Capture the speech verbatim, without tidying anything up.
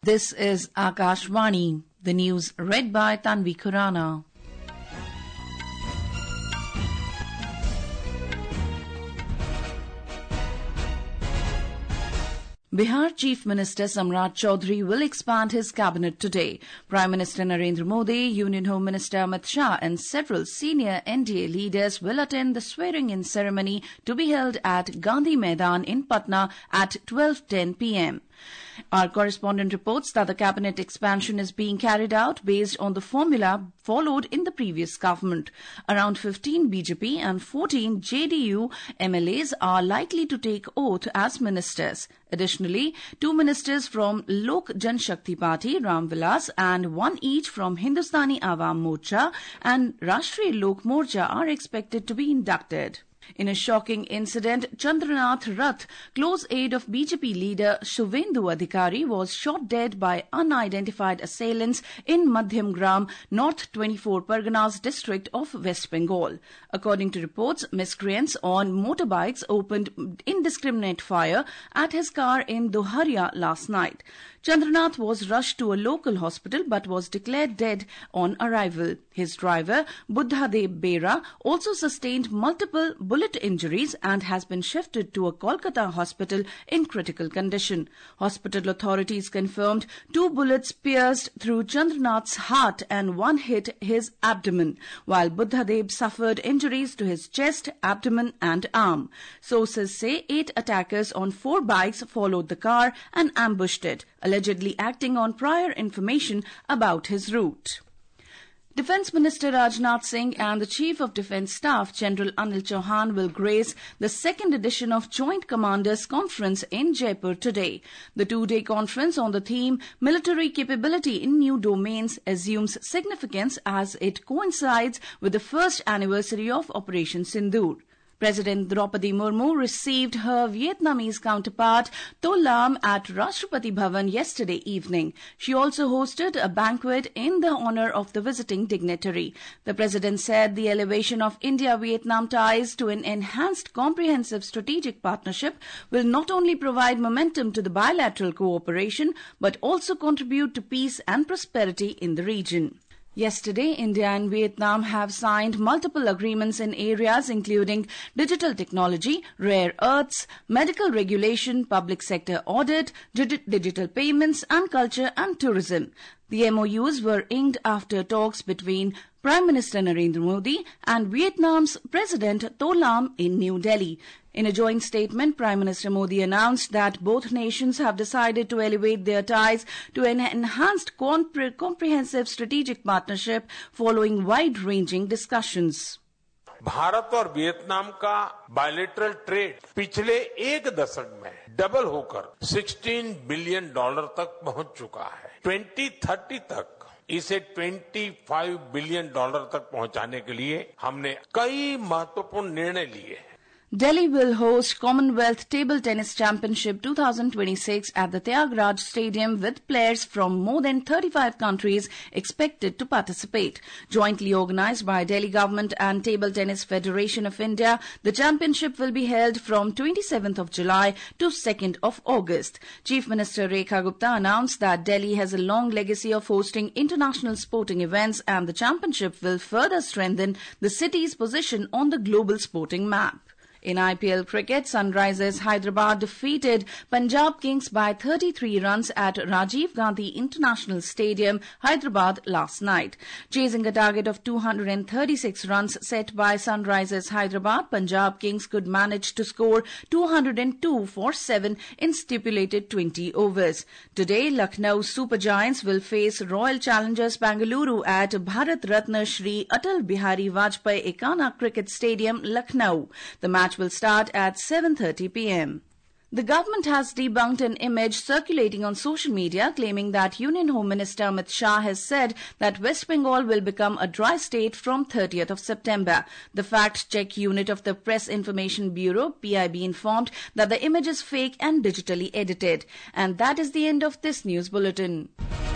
This is Akashvani, the news read by Tanvi Khurana. Bihar Chief Minister Samrat Chaudhary will expand his cabinet today. Prime Minister Narendra Modi, Union Home Minister Amit Shah and several senior N D A leaders will attend the swearing-in ceremony to be held at Gandhi Maidan in Patna at twelve ten p m Our correspondent reports that the cabinet expansion is being carried out based on the formula followed in the previous government. Around fifteen B J P and fourteen J D U M L As are likely to take oath as ministers. Additionally, two ministers from Lok Janshakti Party, Ram Vilas, and one each from Hindustani Awam Morcha and Rashtriya Lok Morcha are expected to be inducted. In a shocking incident, Chandranath Rath, close aide of B J P leader Shuvendu Adhikari, was shot dead by unidentified assailants in Madhyam Gram, North twenty-four Parganas district of West Bengal. According to reports, miscreants on motorbikes opened indiscriminate fire at his car in Doharia last night. Chandranath was rushed to a local hospital but was declared dead on arrival. His driver, Buddhadev Bera, also sustained multiple bullet injuries and has been shifted to a Kolkata hospital in critical condition. Hospital authorities confirmed two bullets pierced through Chandranath's heart and one hit his abdomen, while Buddhadev suffered injuries to his chest, abdomen and arm. Sources say eight attackers on four bikes followed the car and ambushed it, allegedly acting on prior information about his route. Defence Minister Rajnath Singh and the Chief of Defence Staff, General Anil Chauhan, will grace the second edition of Joint Commanders Conference in Jaipur today. The two-day conference on the theme Military Capability in New Domains assumes significance as it coincides with the first anniversary of Operation Sindoor. President Draupadi Murmu received her Vietnamese counterpart To Lam at Rashtrapati Bhavan yesterday evening. She also hosted a banquet in the honor of the visiting dignitary. The President said the elevation of India-Vietnam ties to an enhanced comprehensive strategic partnership will not only provide momentum to the bilateral cooperation but also contribute to peace and prosperity in the region. Yesterday, India and Vietnam have signed multiple agreements in areas including digital technology, rare earths, medical regulation, public sector audit, digital payments, and culture and tourism. The M O Us were inked after talks between Prime Minister Narendra Modi and Vietnam's President To Lam in New Delhi. In a joint statement, Prime Minister Modi announced that both nations have decided to elevate their ties to an enhanced compre- comprehensive strategic partnership following wide-ranging discussions. Bharat और Vietnam का bilateral trade पिछले एक दशक में double होकर सोलह billion dollar तक पहुंच चुका है। ट्वेंटी थर्टी तक इसे पच्चीस बिलियन डॉलर तक पहुंचाने के लिए हमने कई महत्वपूर्ण निर्णय लिए हैं। Delhi will host Commonwealth Table Tennis Championship twenty twenty-six at the Tyagaraja Stadium with players from more than thirty-five countries expected to participate. Jointly organized by Delhi Government and Table Tennis Federation of India, the championship will be held from twenty-seventh of July to second of August. Chief Minister Rekha Gupta announced that Delhi has a long legacy of hosting international sporting events and the championship will further strengthen the city's position on the global sporting map. In I P L cricket, Sunrisers Hyderabad defeated Punjab Kings by thirty-three runs at Rajiv Gandhi International Stadium, Hyderabad last night. Chasing a target of two hundred thirty-six runs set by Sunrisers Hyderabad, Punjab Kings could manage to score two hundred two for seven in stipulated twenty overs. Today, Lucknow Super Giants will face Royal Challengers Bengaluru at Bharat Ratna Shri Atal Bihari Vajpayee Ekana Cricket Stadium, Lucknow. The match will start at seven thirty p m The government has debunked an image circulating on social media claiming that Union Home Minister Amit Shah has said that West Bengal will become a dry state from thirtieth of September. The fact-check unit of the Press Information Bureau, P I B, informed that the image is fake and digitally edited. And that is the end of this news bulletin.